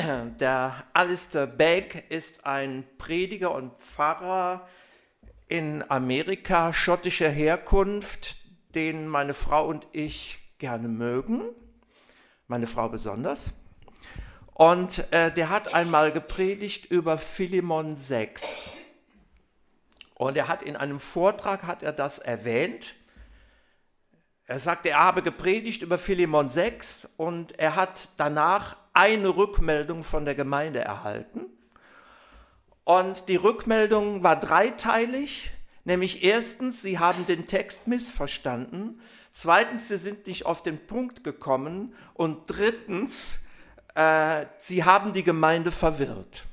Der Alistair Begg ist ein Prediger und Pfarrer in Amerika schottischer Herkunft, den meine Frau und ich gerne mögen, meine Frau besonders. Und der hat einmal gepredigt über Philemon 6. Und er hat in einem Vortrag das erwähnt. Er sagte, er habe gepredigt über Philemon 6 und er hat danach eine Rückmeldung von der Gemeinde erhalten. Und die Rückmeldung war dreiteilig, nämlich erstens, sie haben den Text missverstanden, zweitens, sie sind nicht auf den Punkt gekommen und drittens, sie haben die Gemeinde verwirrt.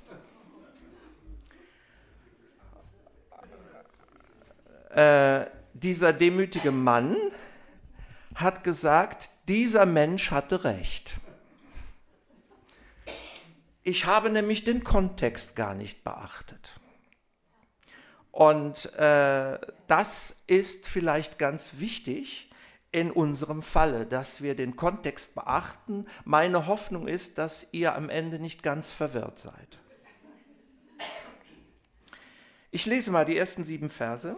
Dieser demütige Mann hat gesagt, dieser Mensch hatte recht. Ich habe nämlich den Kontext gar nicht beachtet. Und das ist vielleicht ganz wichtig in unserem Falle, dass wir den Kontext beachten. Meine Hoffnung ist, dass ihr am Ende nicht ganz verwirrt seid. Ich lese mal die ersten 7 Verse.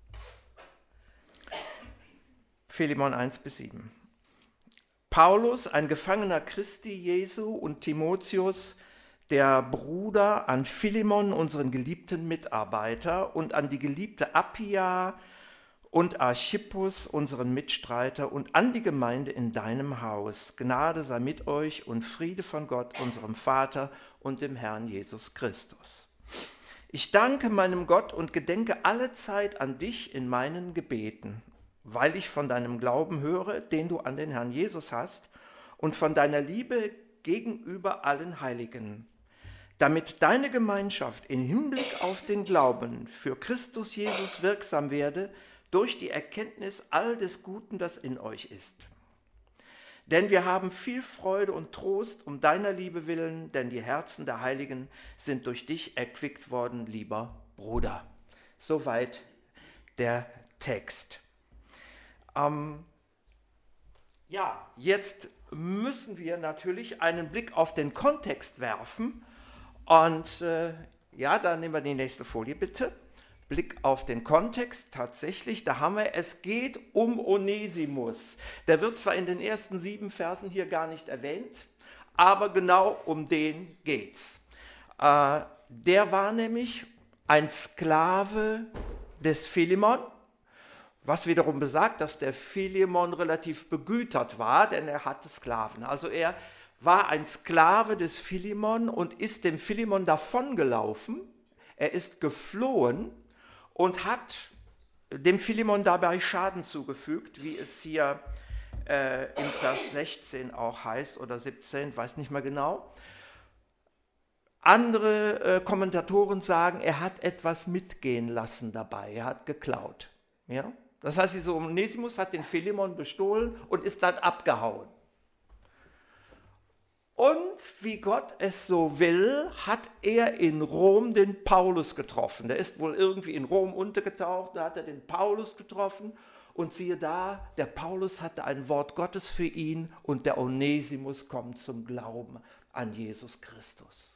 Philemon 1-7. Paulus, ein Gefangener Christi Jesu, und Timotheus, der Bruder, an Philemon, unseren geliebten Mitarbeiter, und an die geliebte Appia und Archippus, unseren Mitstreiter, und an die Gemeinde in deinem Haus. Gnade sei mit euch und Friede von Gott, unserem Vater und dem Herrn Jesus Christus. Ich danke meinem Gott und gedenke allezeit an dich in meinen Gebeten, weil ich von deinem Glauben höre, den du an den Herrn Jesus hast, und von deiner Liebe gegenüber allen Heiligen, damit deine Gemeinschaft im Hinblick auf den Glauben für Christus Jesus wirksam werde, durch die Erkenntnis all des Guten, das in euch ist. Denn wir haben viel Freude und Trost um deiner Liebe willen, denn die Herzen der Heiligen sind durch dich erquickt worden, lieber Bruder. Soweit der Text. Jetzt müssen wir natürlich einen Blick auf den Kontext werfen. Und da nehmen wir die nächste Folie bitte. Blick auf den Kontext, tatsächlich, da haben wir, es geht um Onesimus. Der wird zwar in den ersten 7 Versen hier gar nicht erwähnt, aber genau um den geht's. Der war nämlich ein Sklave des Philemon, was wiederum besagt, dass der Philemon relativ begütert war, denn er hatte Sklaven. Also er war ein Sklave des Philemon und ist dem Philemon davongelaufen. Er ist geflohen und hat dem Philemon dabei Schaden zugefügt, wie es hier in Vers 16 auch heißt oder 17, weiß nicht mehr genau. Andere Kommentatoren sagen, er hat etwas mitgehen lassen dabei, er hat geklaut. Ja? Das heißt, dieser Onesimus hat den Philemon bestohlen und ist dann abgehauen. Und wie Gott es so will, hat er in Rom den Paulus getroffen. Der ist wohl irgendwie in Rom untergetaucht, da hat er den Paulus getroffen. Und siehe da, der Paulus hatte ein Wort Gottes für ihn und der Onesimus kommt zum Glauben an Jesus Christus.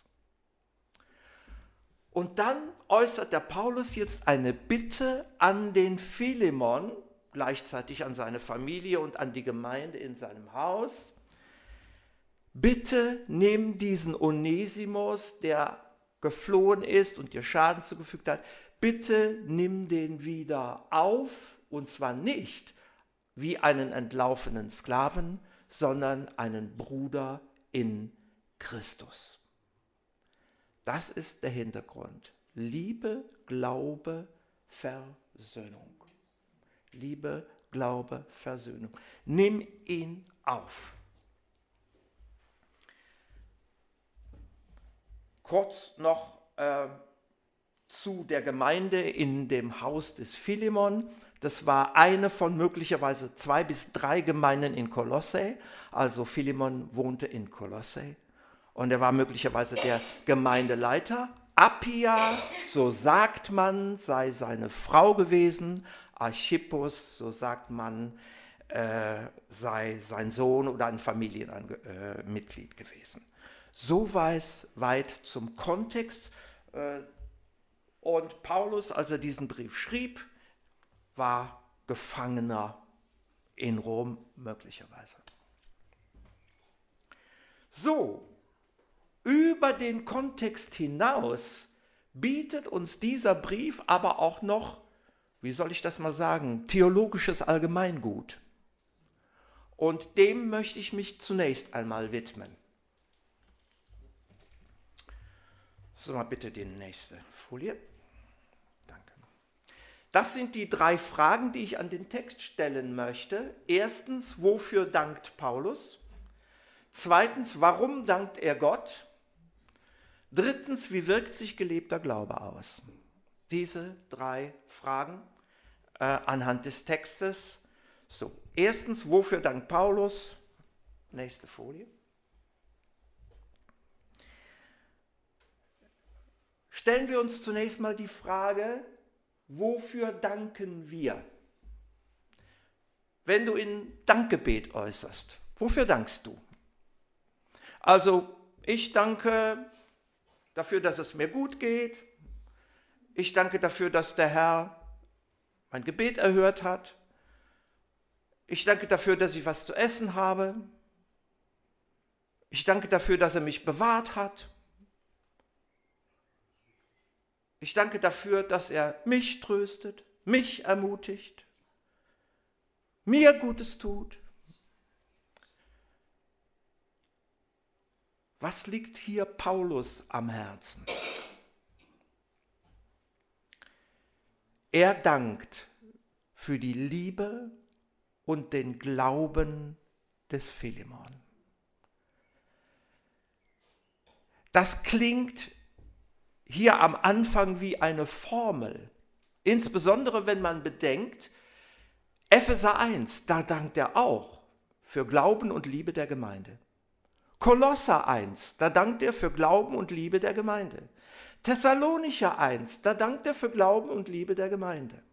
Und dann äußert der Paulus jetzt eine Bitte an den Philemon, gleichzeitig an seine Familie und an die Gemeinde in seinem Haus. Bitte nimm diesen Onesimus, der geflohen ist und dir Schaden zugefügt hat, bitte nimm den wieder auf, und zwar nicht wie einen entlaufenen Sklaven, sondern einen Bruder in Christus. Das ist der Hintergrund. Liebe, Glaube, Versöhnung. Liebe, Glaube, Versöhnung. Nimm ihn auf. Kurz noch zu der Gemeinde in dem Haus des Philemon. Das war eine von möglicherweise 2 bis 3 Gemeinden in Kolosse. Also Philemon wohnte in Kolosse. Und er war möglicherweise der Gemeindeleiter. Appia, so sagt man, sei seine Frau gewesen. Archippus, so sagt man, sei sein Sohn oder ein Familienmitglied gewesen. So weit zum Kontext. Und Paulus, als er diesen Brief schrieb, war Gefangener in Rom möglicherweise. So, über den Kontext hinaus bietet uns dieser Brief aber auch noch, wie soll ich das mal sagen, theologisches Allgemeingut. Und dem möchte ich mich zunächst einmal widmen. So, mal bitte die nächste Folie. Danke. Das sind die 3 Fragen, die ich an den Text stellen möchte. Erstens, wofür dankt Paulus? Zweitens, warum dankt er Gott? Drittens, wie wirkt sich gelebter Glaube aus? Diese 3 Fragen anhand des Textes. So, erstens, wofür dankt Paulus? Nächste Folie. Stellen wir uns zunächst mal die Frage, wofür danken wir? Wenn du in Dankgebet äußerst, wofür dankst du? Also, ich danke dafür, dass es mir gut geht. Ich danke dafür, dass der Herr mein Gebet erhört hat. Ich danke dafür, dass ich was zu essen habe. Ich danke dafür, dass er mich bewahrt hat. Ich danke dafür, dass er mich tröstet, mich ermutigt, mir Gutes tut. Was liegt hier Paulus am Herzen? Er dankt für die Liebe und den Glauben des Philemon. Das klingt hier am Anfang wie eine Formel, insbesondere wenn man bedenkt, Epheser 1, da dankt er auch für Glauben und Liebe der Gemeinde. Kolosser 1, da dankt er für Glauben und Liebe der Gemeinde. Thessalonicher 1, da dankt er für Glauben und Liebe der Gemeinde.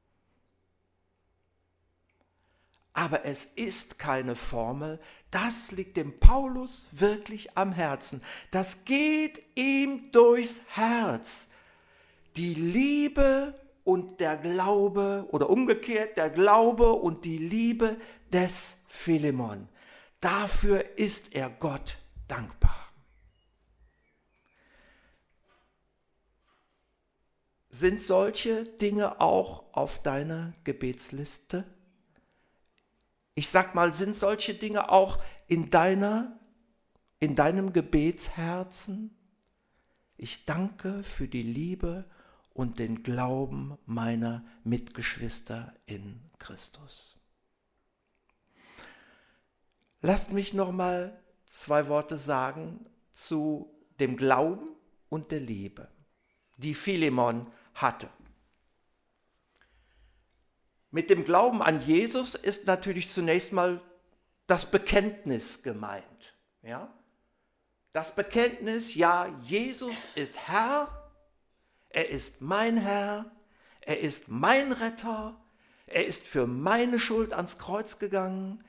Aber es ist keine Formel, das liegt dem Paulus wirklich am Herzen. Das geht ihm durchs Herz. Die Liebe und der Glaube, oder umgekehrt, der Glaube und die Liebe des Philemon. Dafür ist er Gott dankbar. Sind solche Dinge auch auf deiner Gebetsliste? Ich sag mal, sind solche Dinge auch in deinem Gebetsherzen? Ich danke für die Liebe und den Glauben meiner Mitgeschwister in Christus. Lasst mich noch mal 2 Worte sagen zu dem Glauben und der Liebe, die Philemon hatte. Mit dem Glauben an Jesus ist natürlich zunächst mal das Bekenntnis gemeint. Ja? Das Bekenntnis, ja, Jesus ist Herr, er ist mein Herr, er ist mein Retter, er ist für meine Schuld ans Kreuz gegangen,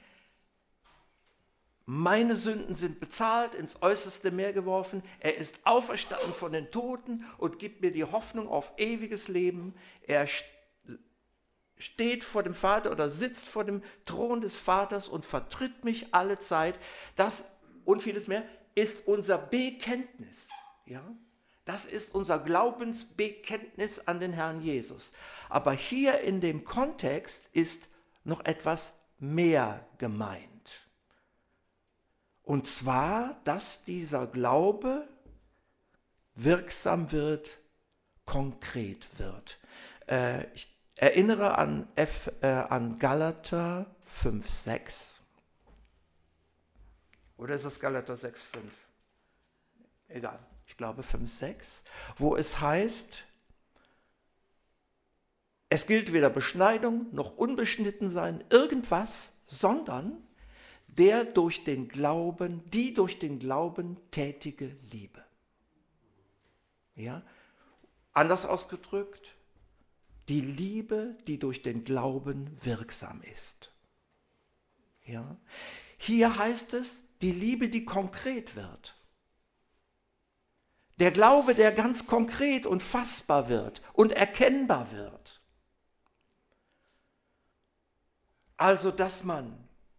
meine Sünden sind bezahlt, ins äußerste Meer geworfen, er ist auferstanden von den Toten und gibt mir die Hoffnung auf ewiges Leben, er steht vor dem Vater oder sitzt vor dem Thron des Vaters und vertritt mich alle Zeit. Das und vieles mehr ist unser Bekenntnis. Ja? Das ist unser Glaubensbekenntnis an den Herrn Jesus. Aber hier in dem Kontext ist noch etwas mehr gemeint. Und zwar, dass dieser Glaube wirksam wird, konkret wird. Ich erinnere an Galater 5,6. Oder ist es Galater 6,5? Egal, ich glaube 5,6, wo es heißt, es gilt weder Beschneidung noch Unbeschnittensein, irgendwas, sondern die durch den Glauben tätige Liebe. Ja? Anders ausgedrückt, die Liebe, die durch den Glauben wirksam ist. Ja? Hier heißt es, die Liebe, die konkret wird. Der Glaube, der ganz konkret und fassbar wird und erkennbar wird. Also, dass man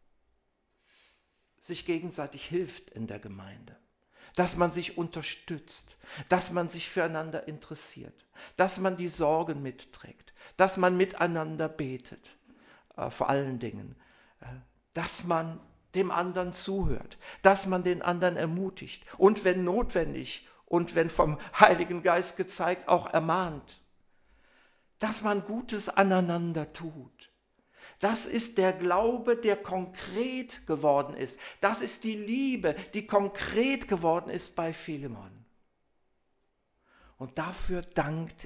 sich gegenseitig hilft in der Gemeinde, dass man sich unterstützt, dass man sich füreinander interessiert, dass man die Sorgen mitträgt, dass man miteinander betet, vor allen Dingen, dass man dem anderen zuhört, dass man den anderen ermutigt und wenn notwendig und wenn vom Heiligen Geist gezeigt, auch ermahnt, dass man Gutes aneinander tut. Das ist der Glaube, der konkret geworden ist. Das ist die Liebe, die konkret geworden ist bei Philemon. Und dafür dankt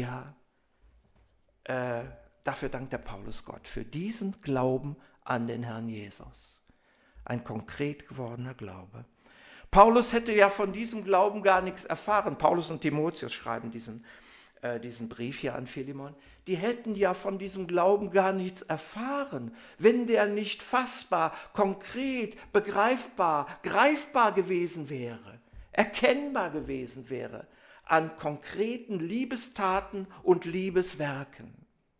der Paulus Gott, für diesen Glauben an den Herrn Jesus. Ein konkret gewordener Glaube. Paulus hätte ja von diesem Glauben gar nichts erfahren. Paulus und Timotheus schreiben diesen Brief hier an Philemon. Die hätten ja von diesem Glauben gar nichts erfahren, wenn der nicht fassbar, konkret, begreifbar, greifbar gewesen wäre, erkennbar gewesen wäre an konkreten Liebestaten und Liebeswerken.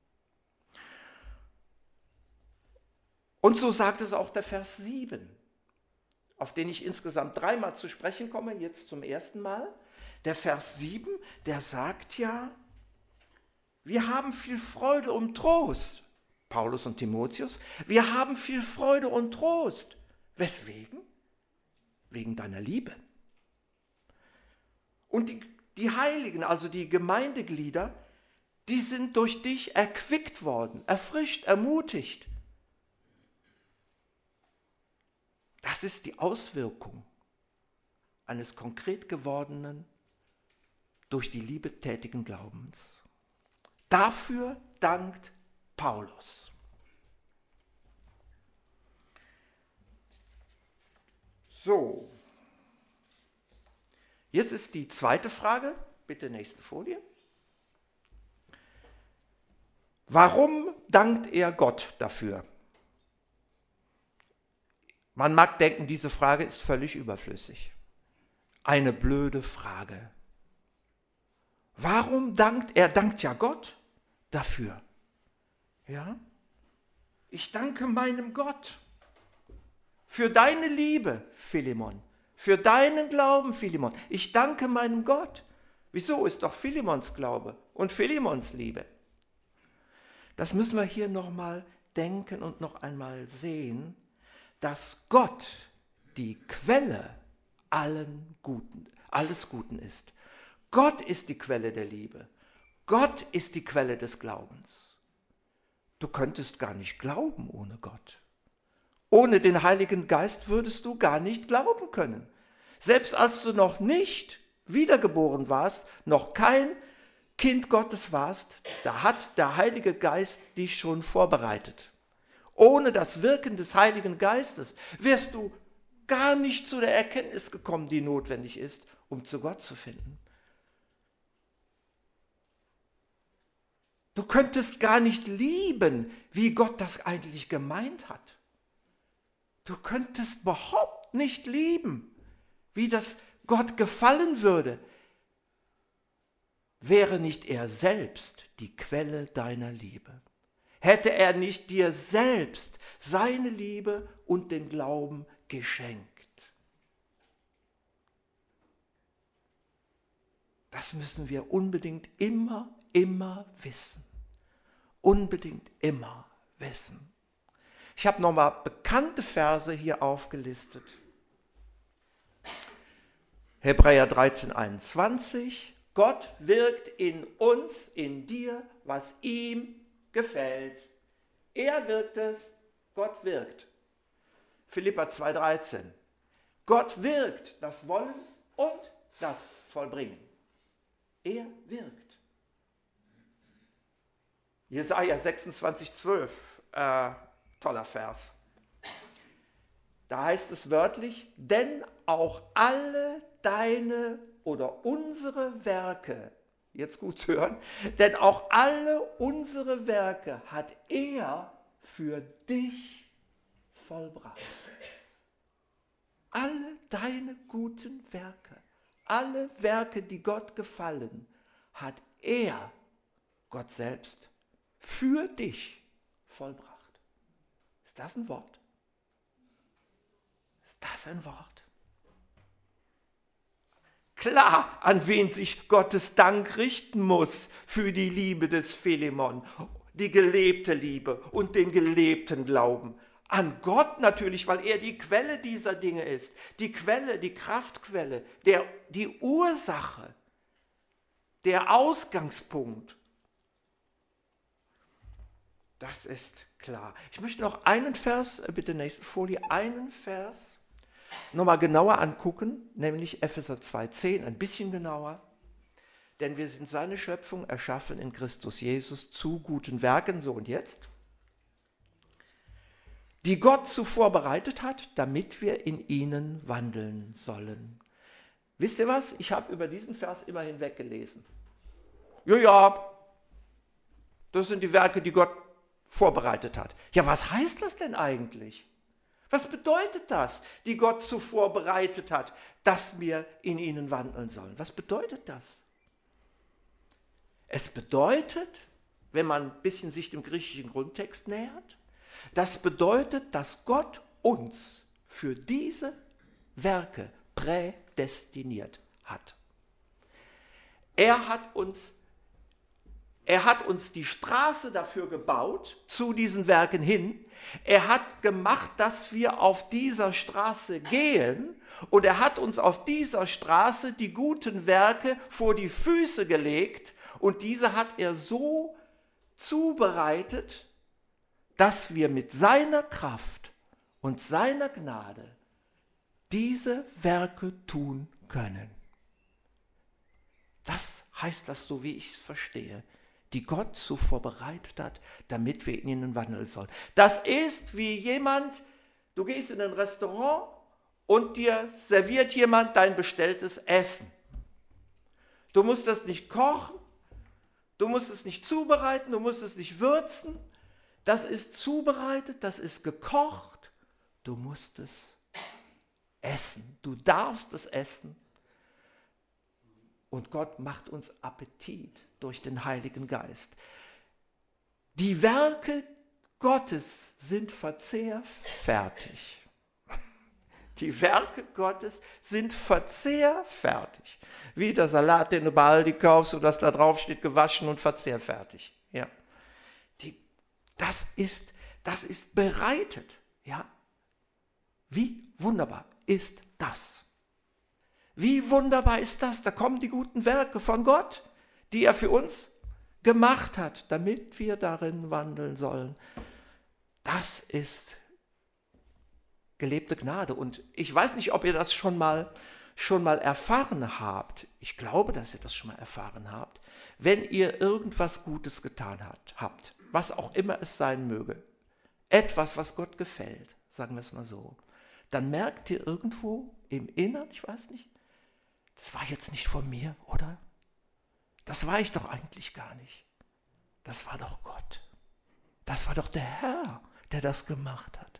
Und so sagt es auch der Vers 7, auf den ich insgesamt 3-mal zu sprechen komme, jetzt zum ersten Mal. Der Vers 7, der sagt ja, wir haben viel Freude und Trost, Paulus und Timotheus, wir haben viel Freude und Trost. Weswegen? Wegen deiner Liebe. Und die Heiligen, also die Gemeindeglieder, die sind durch dich erquickt worden, erfrischt, ermutigt. Das ist die Auswirkung eines konkret gewordenen, durch die Liebe tätigen Glaubens. Dafür dankt Paulus. So, jetzt ist die zweite Frage, bitte nächste Folie. Warum dankt er Gott dafür? Man mag denken, diese Frage ist völlig überflüssig. Eine blöde Frage. Warum dankt er? Dankt ja Gott dafür. Ja? Ich danke meinem Gott für deine Liebe, Philemon, für deinen Glauben, Philemon. Ich danke meinem Gott. Wieso? Ist doch Philemons Glaube und Philemons Liebe. Das müssen wir hier nochmal denken und noch einmal sehen, dass Gott die Quelle alles Guten ist. Gott ist die Quelle der Liebe. Gott ist die Quelle des Glaubens. Du könntest gar nicht glauben ohne Gott. Ohne den Heiligen Geist würdest du gar nicht glauben können. Selbst als du noch nicht wiedergeboren warst, noch kein Kind Gottes warst, da hat der Heilige Geist dich schon vorbereitet. Ohne das Wirken des Heiligen Geistes wärst du gar nicht zu der Erkenntnis gekommen, die notwendig ist, um zu Gott zu finden. Du könntest gar nicht lieben, wie Gott das eigentlich gemeint hat. Du könntest überhaupt nicht lieben, wie das Gott gefallen würde, wäre nicht er selbst die Quelle deiner Liebe. Hätte er nicht dir selbst seine Liebe und den Glauben geschenkt. Das müssen wir unbedingt immer wissen. Unbedingt immer wissen. Ich habe nochmal bekannte Verse hier aufgelistet. Hebräer 13,21. Gott wirkt in uns, in dir, was ihm gefällt. Er wirkt es, Gott wirkt. Philipper 2,13. Gott wirkt das Wollen und das Vollbringen. Er wirkt. Jesaja 26,12. Toller Vers. Da heißt es wörtlich, denn auch alle deine oder unsere Werke, jetzt gut hören, denn auch alle unsere Werke hat er für dich vollbracht. Alle deine guten Werke Alle Werke, die Gott gefallen, hat er, Gott selbst, für dich vollbracht. Ist das ein Wort? Ist das ein Wort? Klar, an wen sich Gottes Dank richten muss für die Liebe des Philemon, die gelebte Liebe und den gelebten Glauben. An Gott natürlich, weil er die Quelle dieser Dinge ist, die Quelle, die Kraftquelle, die Ursache, der Ausgangspunkt. Das ist klar. Ich möchte noch einen Vers, bitte nächste Folie, einen Vers nochmal genauer angucken, nämlich Epheser 2,10, ein bisschen genauer. Denn wir sind seine Schöpfung, erschaffen in Christus Jesus zu guten Werken, so und jetzt, die Gott zuvor bereitet hat, damit wir in ihnen wandeln sollen. Wisst ihr was? Ich habe über diesen Vers immer hinweg gelesen. Ja, das sind die Werke, die Gott vorbereitet hat. Ja, was heißt das denn eigentlich? Was bedeutet das, die Gott zuvor bereitet hat, dass wir in ihnen wandeln sollen? Was bedeutet das? Es bedeutet, wenn man ein bisschen sich dem griechischen Grundtext nähert, das bedeutet, dass Gott uns für diese Werke prädestiniert hat. Er hat uns die Straße dafür gebaut, zu diesen Werken hin. Er hat gemacht, dass wir auf dieser Straße gehen. Und er hat uns auf dieser Straße die guten Werke vor die Füße gelegt. Und diese hat er so zubereitet, dass wir mit seiner Kraft und seiner Gnade diese Werke tun können. Das heißt das so, wie ich es verstehe, die Gott zuvor bereitet hat, damit wir in ihnen wandeln sollen. Das ist wie jemand, du gehst in ein Restaurant und dir serviert jemand dein bestelltes Essen. Du musst das nicht kochen, du musst es nicht zubereiten, du musst es nicht würzen. Das ist zubereitet, das ist gekocht. Du musst es essen. Du darfst es essen. Und Gott macht uns Appetit durch den Heiligen Geist. Die Werke Gottes sind verzehrfertig. Die Werke Gottes sind verzehrfertig. Wie der Salat, den du bei Aldi kaufst, sodass da drauf steht, gewaschen und verzehrfertig. Ja. Das ist bereitet. Ja. Wie wunderbar ist das? Wie wunderbar ist das? Da kommen die guten Werke von Gott, die er für uns gemacht hat, damit wir darin wandeln sollen. Das ist gelebte Gnade. Und ich weiß nicht, ob ihr das schon mal erfahren habt. Ich glaube, dass ihr das schon mal erfahren habt. Wenn ihr irgendwas Gutes getan habt, was auch immer es sein möge, etwas, was Gott gefällt, sagen wir es mal so, dann merkt ihr irgendwo im Innern, ich weiß nicht, das war jetzt nicht von mir, oder? Das war ich doch eigentlich gar nicht. Das war doch Gott. Das war doch der Herr, der das gemacht hat.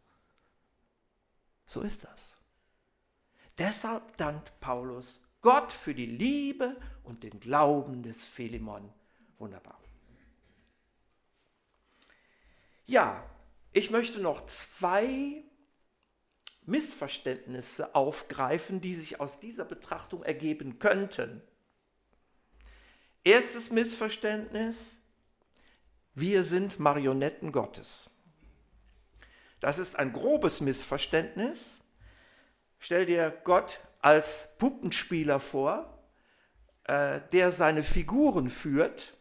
So ist das. Deshalb dankt Paulus Gott für die Liebe und den Glauben des Philemon. Wunderbar. Ja, ich möchte noch 2 Missverständnisse aufgreifen, die sich aus dieser Betrachtung ergeben könnten. Erstes Missverständnis: Wir sind Marionetten Gottes. Das ist ein grobes Missverständnis. Stell dir Gott als Puppenspieler vor, der seine Figuren führt.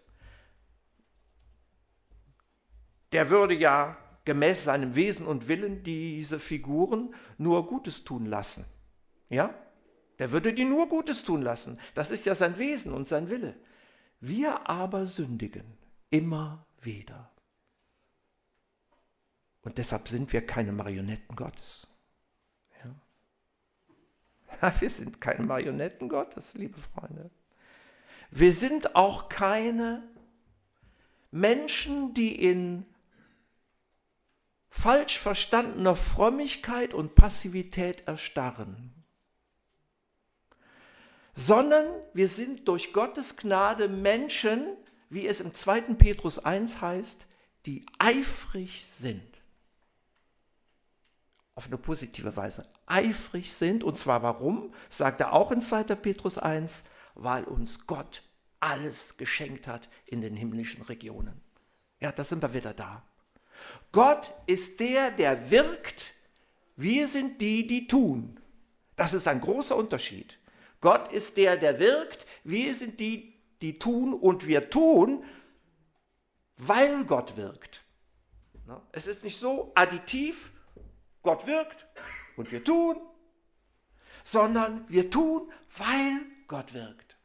Der würde ja gemäß seinem Wesen und Willen diese Figuren nur Gutes tun lassen. Ja? Der würde die nur Gutes tun lassen. Das ist ja sein Wesen und sein Wille. Wir aber sündigen immer wieder. Und deshalb sind wir keine Marionetten Gottes. Ja? Wir sind keine Marionetten Gottes, liebe Freunde. Wir sind auch keine Menschen, die in falsch verstandener Frömmigkeit und Passivität erstarren. sondern wir sind durch Gottes Gnade Menschen, wie es im 2. Petrus 1 heißt, die eifrig sind. Auf eine positive Weise. Eifrig sind, und zwar warum? Sagt er auch in 2. Petrus 1, weil uns Gott alles geschenkt hat in den himmlischen Regionen. Ja, da sind wir wieder da. Gott ist der, der wirkt. Wir sind die, die tun. Das ist ein großer Unterschied. Gott ist der, der wirkt. Wir sind die, die tun. Und wir tun, weil Gott wirkt. Es ist nicht so additiv, Gott wirkt und wir tun, sondern wir tun, weil Gott wirkt.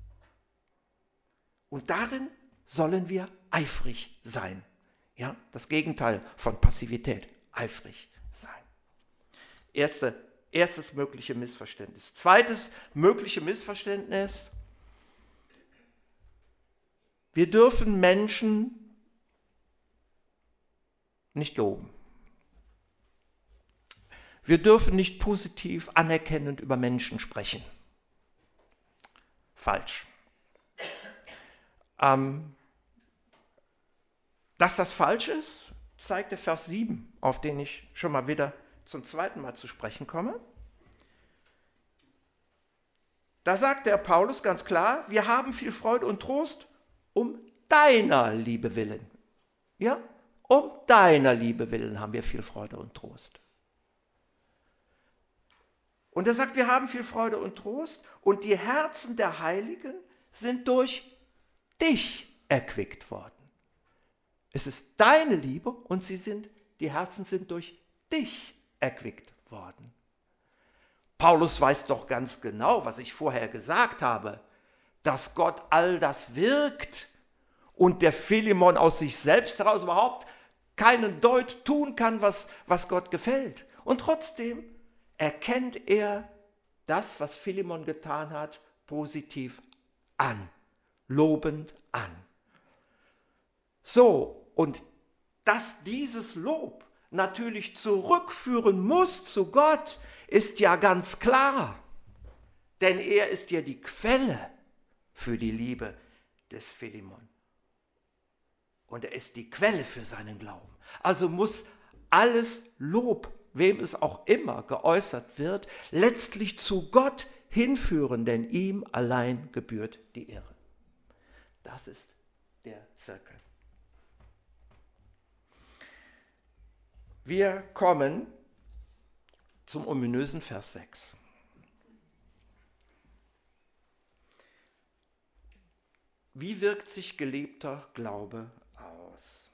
Und darin sollen wir eifrig sein. Ja, das Gegenteil von Passivität, eifrig sein. Erstes mögliche Missverständnis. Zweites mögliche Missverständnis: Wir dürfen Menschen nicht loben. Wir dürfen nicht positiv anerkennend über Menschen sprechen. Falsch. Dass das falsch ist, zeigt der Vers 7, auf den ich schon mal wieder zum zweiten Mal zu sprechen komme. Da sagt der Paulus ganz klar, wir haben viel Freude und Trost um deiner Liebe willen. Ja, um deiner Liebe willen haben wir viel Freude und Trost. Und er sagt, wir haben viel Freude und Trost und die Herzen der Heiligen sind durch dich erquickt worden. Es ist deine Liebe und die Herzen sind durch dich erquickt worden. Paulus weiß doch ganz genau, was ich vorher gesagt habe, dass Gott all das wirkt und der Philemon aus sich selbst heraus überhaupt keinen Deut tun kann, was Gott gefällt. Und trotzdem erkennt er das, was Philemon getan hat, positiv an, lobend an. So, und dass dieses Lob natürlich zurückführen muss zu Gott, ist ja ganz klar. Denn er ist ja die Quelle für die Liebe des Philemon. Und er ist die Quelle für seinen Glauben. Also muss alles Lob, wem es auch immer geäußert wird, letztlich zu Gott hinführen, denn ihm allein gebührt die Ehre. Das ist der Zirkel. Wir kommen zum ominösen Vers 6. Wie wirkt sich gelebter Glaube aus?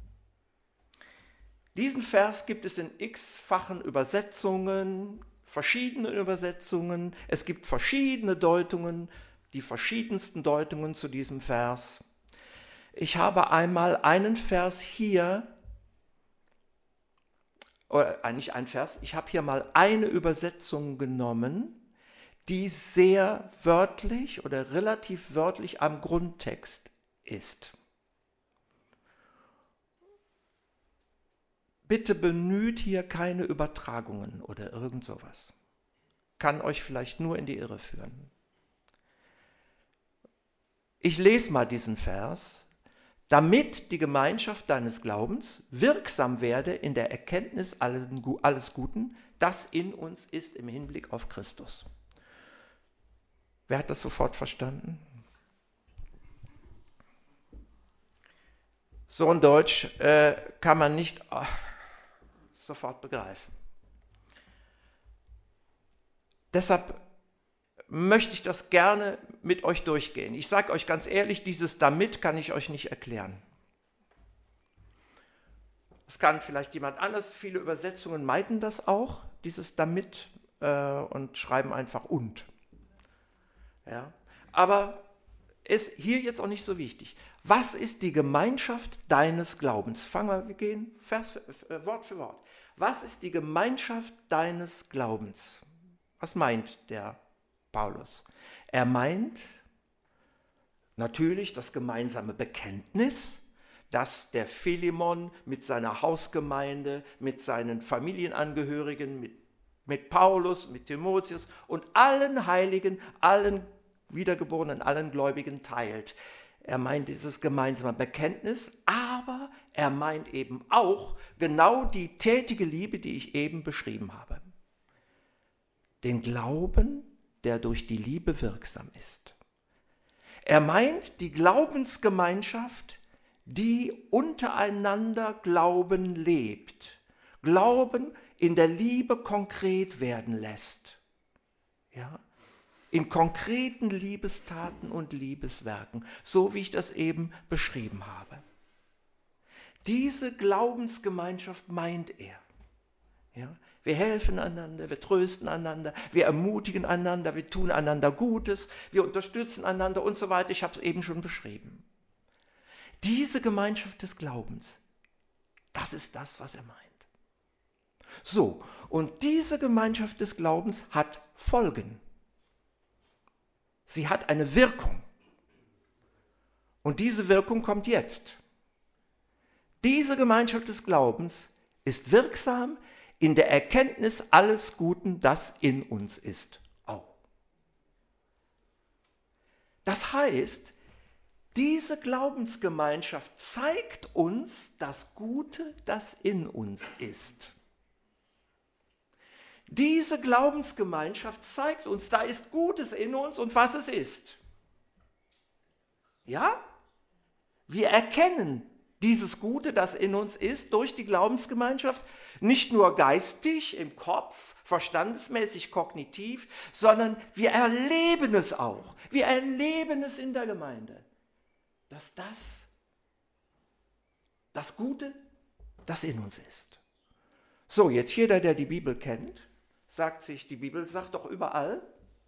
Diesen Vers gibt es in x-fachen Übersetzungen, verschiedene Übersetzungen. Es gibt verschiedene Deutungen, die verschiedensten Deutungen zu diesem Vers. Ich habe einmal einen Vers hier, oder nicht einen Vers, ich habe hier mal eine Übersetzung genommen, die sehr wörtlich oder relativ wörtlich am Grundtext ist. Bitte bemüht hier keine Übertragungen oder irgend sowas. Kann euch vielleicht nur in die Irre führen. Ich lese mal diesen Vers. Damit die Gemeinschaft deines Glaubens wirksam werde in der Erkenntnis alles Guten, das in uns ist im Hinblick auf Christus. Wer hat das sofort verstanden? So ein Deutsch kann man nicht sofort begreifen. Deshalb möchte ich das gerne mit euch durchgehen. Ich sage euch ganz ehrlich, dieses damit kann ich euch nicht erklären. Das kann vielleicht jemand anders, viele Übersetzungen meiden das auch, dieses damit und schreiben einfach und. Ja? Aber ist hier jetzt auch nicht so wichtig. Was ist die Gemeinschaft deines Glaubens? Wir gehen Wort für Wort. Was ist die Gemeinschaft deines Glaubens? Was meint der Paulus? Er meint natürlich das gemeinsame Bekenntnis, das der Philemon mit seiner Hausgemeinde, mit seinen Familienangehörigen, mit mit Paulus, mit Timotheus und allen Heiligen, allen Wiedergeborenen, allen Gläubigen teilt. Er meint dieses gemeinsame Bekenntnis, aber er meint eben auch genau die tätige Liebe, die ich eben beschrieben habe. Den Glauben, der durch die Liebe wirksam ist. Er meint die Glaubensgemeinschaft, die untereinander Glauben lebt. Glauben in der Liebe konkret werden lässt. Ja? In konkreten Liebestaten und Liebeswerken, so wie ich das eben beschrieben habe. Diese Glaubensgemeinschaft meint er. Ja? Wir helfen einander, wir trösten einander, wir ermutigen einander, wir tun einander Gutes, wir unterstützen einander und so weiter. Ich habe es eben schon beschrieben. Diese Gemeinschaft des Glaubens, das ist das, was er meint. So, und diese Gemeinschaft des Glaubens hat Folgen. Sie hat eine Wirkung. Und diese Wirkung kommt jetzt. Diese Gemeinschaft des Glaubens ist wirksam in der Erkenntnis alles Guten, das in uns ist. Auch. Das heißt, diese Glaubensgemeinschaft zeigt uns das Gute, das in uns ist. Diese Glaubensgemeinschaft zeigt uns, da ist Gutes in uns und was es ist. Ja? Wir erkennen dieses Gute, das in uns ist, durch die Glaubensgemeinschaft, nicht nur geistig, im Kopf, verstandesmäßig, kognitiv, sondern wir erleben es auch. Wir erleben es in der Gemeinde, dass das Gute, das in uns ist. So, jetzt jeder, der die Bibel kennt, sagt sich, die Bibel sagt doch überall,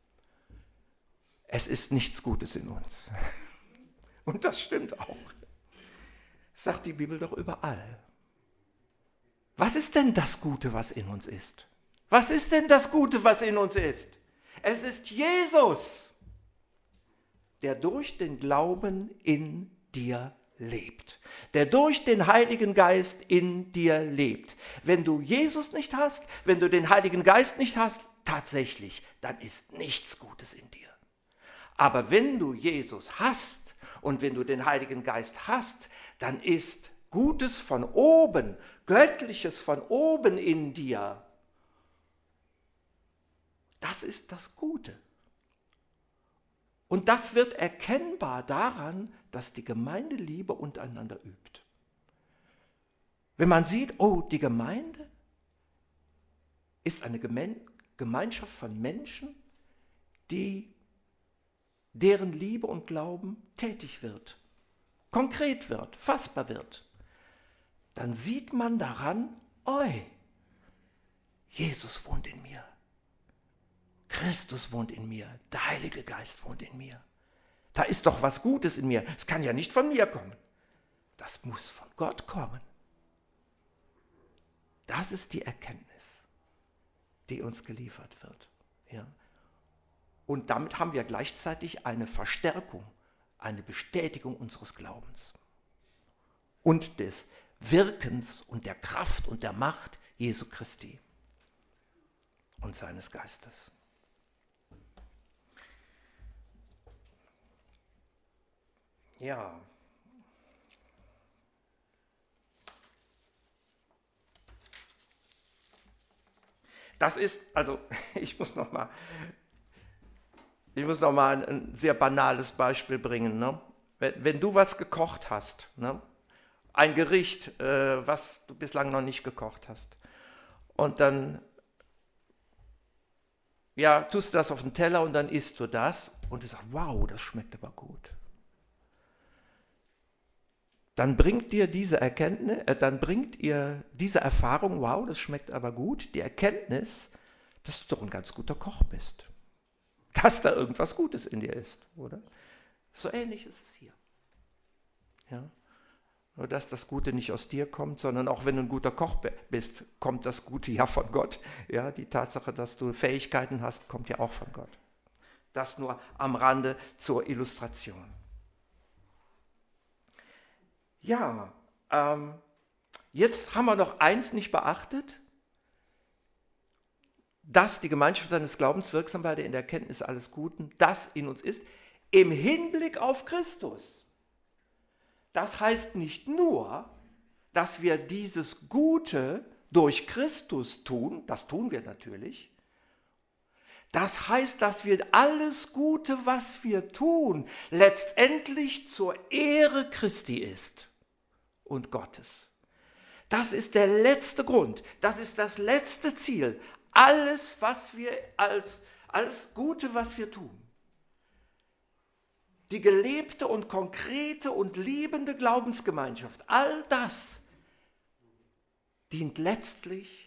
es ist nichts Gutes in uns. Und das stimmt auch. Sagt die Bibel doch überall. Was ist denn das Gute, was in uns ist? Was ist denn das Gute, was in uns ist? Es ist Jesus, der durch den Glauben in dir lebt, der durch den Heiligen Geist in dir lebt. Wenn du Jesus nicht hast, wenn du den Heiligen Geist nicht hast, tatsächlich, dann ist nichts Gutes in dir. Aber wenn du Jesus hast und wenn du den Heiligen Geist hast, dann ist Gutes von oben, Göttliches von oben in dir. Das ist das Gute. Und das wird erkennbar daran, dass die Gemeinde Liebe untereinander übt. Wenn man sieht, oh, die Gemeinde ist eine Gemeinschaft von Menschen, deren Liebe und Glauben tätig wird, konkret wird, fassbar wird, dann sieht man daran, oi, Jesus wohnt in mir. Christus wohnt in mir, der Heilige Geist wohnt in mir. Da ist doch was Gutes in mir. Es kann ja nicht von mir kommen. Das muss von Gott kommen. Das ist die Erkenntnis, die uns geliefert wird. Ja. Und damit haben wir gleichzeitig eine Verstärkung, eine Bestätigung unseres Glaubens und des Wirkens und der Kraft und der Macht Jesu Christi und seines Geistes. Ja. Das ist, also ich muss noch mal ein sehr banales Beispiel bringen. Ne? Wenn du was gekocht hast, ne? Ein Gericht, was du bislang noch nicht gekocht hast, und dann ja, tust du das auf den Teller und dann isst du das und du sagst, wow, das schmeckt aber gut. Dann bringt dir diese Erkenntnis, dann bringt ihr diese Erfahrung, wow, das schmeckt aber gut, die Erkenntnis, dass du doch ein ganz guter Koch bist. Dass da irgendwas Gutes in dir ist, oder? So ähnlich ist es hier. Ja? Nur dass das Gute nicht aus dir kommt, sondern auch wenn du ein guter Koch bist, kommt das Gute ja von Gott. Ja? Die Tatsache, dass du Fähigkeiten hast, kommt ja auch von Gott. Das nur am Rande zur Illustration. Ja, jetzt haben wir noch eins nicht beachtet. dass die Gemeinschaft seines Glaubens wirksam werde in der Erkenntnis alles Guten, das in uns ist, im Hinblick auf Christus. Das heißt nicht nur, dass wir dieses Gute durch Christus tun, das tun wir natürlich. Das heißt, dass wir alles Gute, was wir tun, letztendlich zur Ehre Christi ist und Gottes. Das ist der letzte Grund, das ist das letzte Ziel. Alles, was wir alles Gute, was wir tun. Die gelebte und konkrete und liebende Glaubensgemeinschaft, all das dient letztlich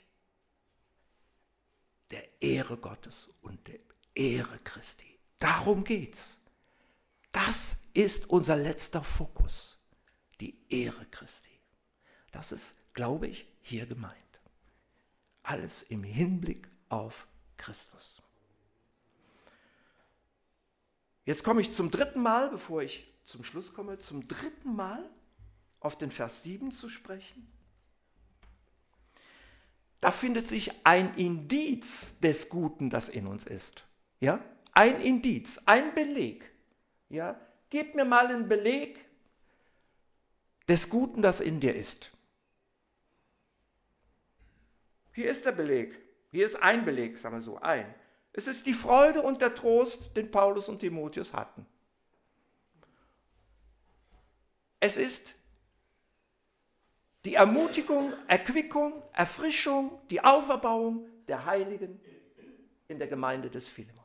der Ehre Gottes und der Ehre Christi. Darum geht's. Das ist unser letzter Fokus, die Ehre Christi. Das ist, glaube ich, hier gemeint. Alles im Hinblick auf Christus. Jetzt komme ich zum dritten Mal, bevor ich zum Schluss komme, zum dritten Mal auf den Vers 7 zu sprechen. Da findet sich ein Indiz des Guten, das in uns ist. Ja? Ein Indiz, ein Beleg. Ja? Gib mir mal einen Beleg des Guten, das in dir ist. Hier ist der Beleg. Hier ist ein Beleg, sagen wir so, ein. Es ist die Freude und der Trost, den Paulus und Timotheus hatten. Es ist die Ermutigung, Erquickung, Erfrischung, die Auferbauung der Heiligen in der Gemeinde des Philemon.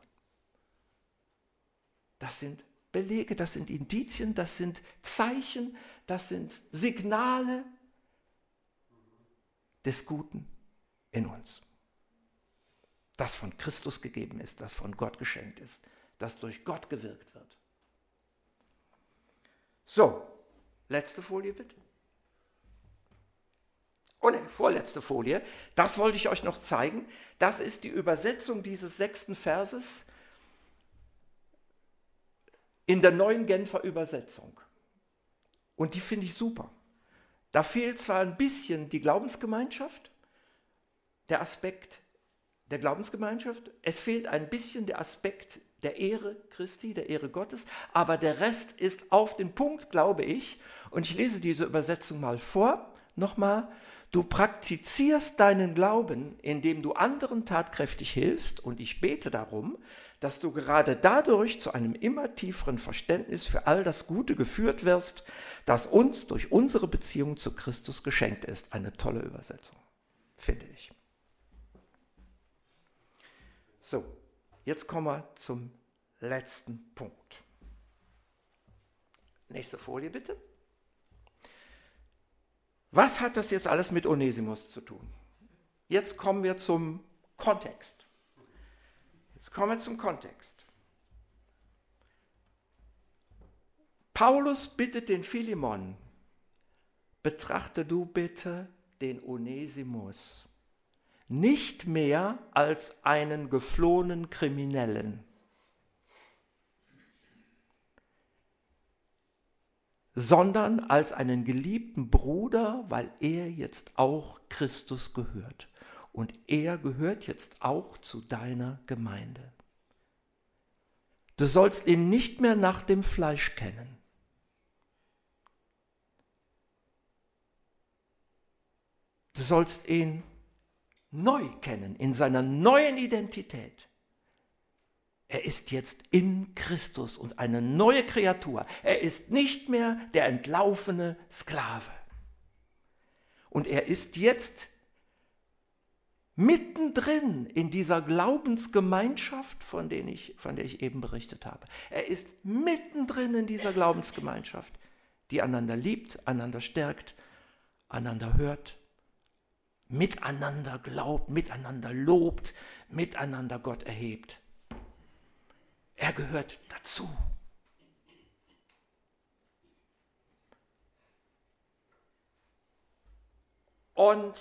Das sind Belege, das sind Indizien, das sind Zeichen, das sind Signale des Guten in uns. Das von Christus gegeben ist, das von Gott geschenkt ist, das durch Gott gewirkt wird. So, letzte Folie bitte. Oh ne, vorletzte Folie. Das wollte ich euch noch zeigen. Das ist die Übersetzung dieses 6. Verses in der neuen Genfer Übersetzung. Und die finde ich super. Da fehlt zwar ein bisschen die Glaubensgemeinschaft, der Aspekt der Glaubensgemeinschaft, es fehlt ein bisschen der Aspekt der Ehre Christi, der Ehre Gottes, aber der Rest ist auf den Punkt, glaube ich. Und ich lese diese Übersetzung mal vor, nochmal. Du praktizierst deinen Glauben, indem du anderen tatkräftig hilfst, und ich bete darum, dass du gerade dadurch zu einem immer tieferen Verständnis für all das Gute geführt wirst, das uns durch unsere Beziehung zu Christus geschenkt ist. Eine tolle Übersetzung, finde ich. So, jetzt kommen wir zum letzten Punkt. Nächste Folie bitte. Was hat das jetzt alles mit Onesimus zu tun? Jetzt kommen wir zum Kontext. Paulus bittet den Philemon, betrachte du bitte den Onesimus nicht mehr als einen geflohenen Kriminellen, sondern als einen geliebten Bruder, weil er jetzt auch Christus gehört. Und er gehört jetzt auch zu deiner Gemeinde. Du sollst ihn nicht mehr nach dem Fleisch kennen. Du sollst ihn neu kennen, in seiner neuen Identität. Er ist jetzt in Christus und eine neue Kreatur. Er ist nicht mehr der entlaufene Sklave. Und er ist jetzt mittendrin in dieser Glaubensgemeinschaft, von der ich eben berichtet habe. Er ist mittendrin in dieser Glaubensgemeinschaft, die einander liebt, einander stärkt, einander hört, miteinander glaubt, miteinander lobt, miteinander Gott erhebt. Er gehört dazu. Und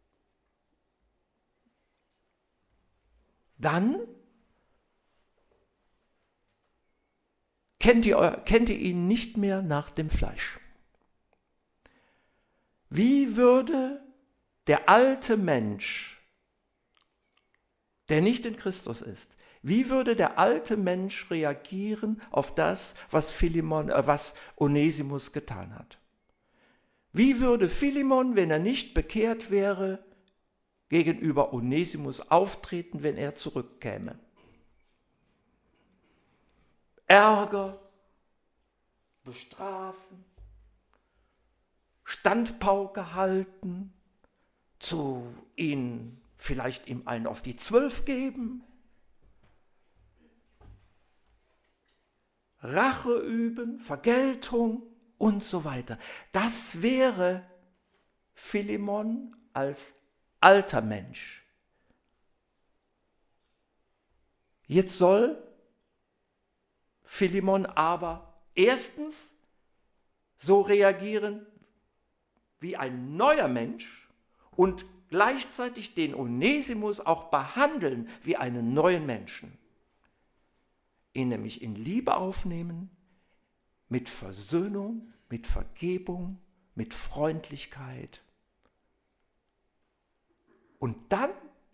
dann kennt ihr ihn nicht mehr nach dem Fleisch. Wie würde der alte Mensch der nicht in Christus ist, wie würde der alte Mensch reagieren auf das, was Onesimus getan hat? Wie würde Philemon, wenn er nicht bekehrt wäre, gegenüber Onesimus auftreten, wenn er zurückkäme? Ärger, bestrafen, Standpauke halten, vielleicht ihm einen auf die 12 geben, Rache üben, Vergeltung und so weiter. Das wäre Philemon als alter Mensch. Jetzt soll Philemon aber erstens so reagieren wie ein neuer Mensch und gleichzeitig den Onesimus auch behandeln wie einen neuen Menschen. Ihn nämlich in Liebe aufnehmen, mit Versöhnung, mit Vergebung, mit Freundlichkeit. Und dann,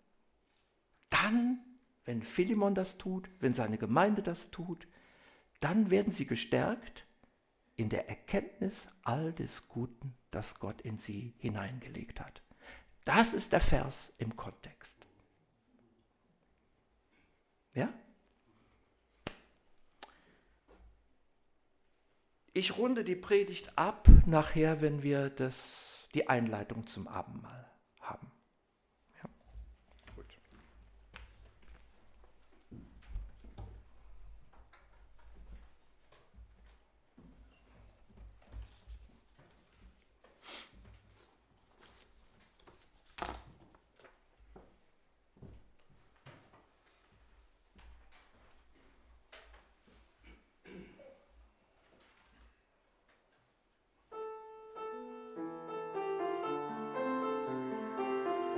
wenn Philemon das tut, wenn seine Gemeinde das tut, dann werden sie gestärkt in der Erkenntnis all des Guten, das Gott in sie hineingelegt hat. Das ist der Vers im Kontext. Ja? Ich runde die Predigt ab nachher, wenn wir die Einleitung zum Abendmahl haben.